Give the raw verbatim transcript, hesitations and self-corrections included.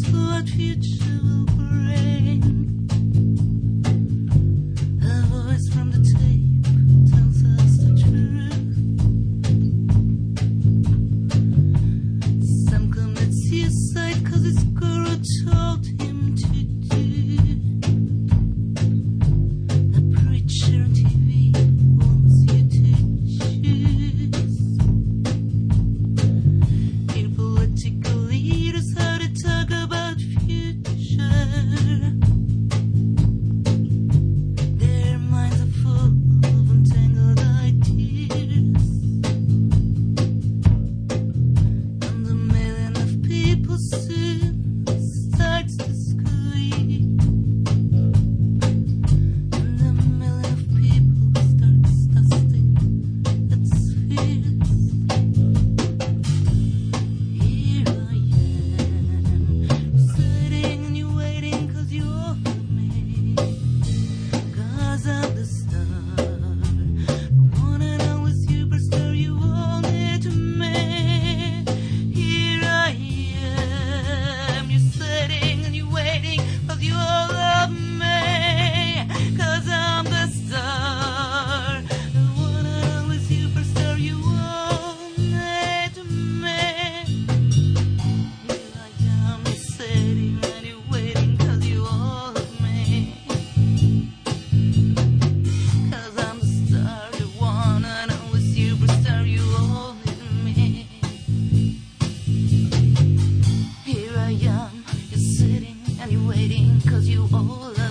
what future will bring. A voice from the tape tells us the truth. Some commit suicide cause his guru told him to do. A preacher on T V wants you to choose. In political leaders how to talk about future. Their minds are full of entangled ideas. And a million of people soon starts to squeak. And a million of people starts dusting its fears. Here I am, sitting and you're waiting cause you all love me. Cause I'm the star, the one and only superstar you all need to meet. Here I am, you're sitting and you're waiting cause you all love me. Cause I'm the star, the one and only superstar you all need to meet. Here I am, you're sitting and you're waiting cause you all love me. Cause I'm the star, the one and only superstar you all need to meet. Here I am, you're sitting and you're waiting cause you all love me.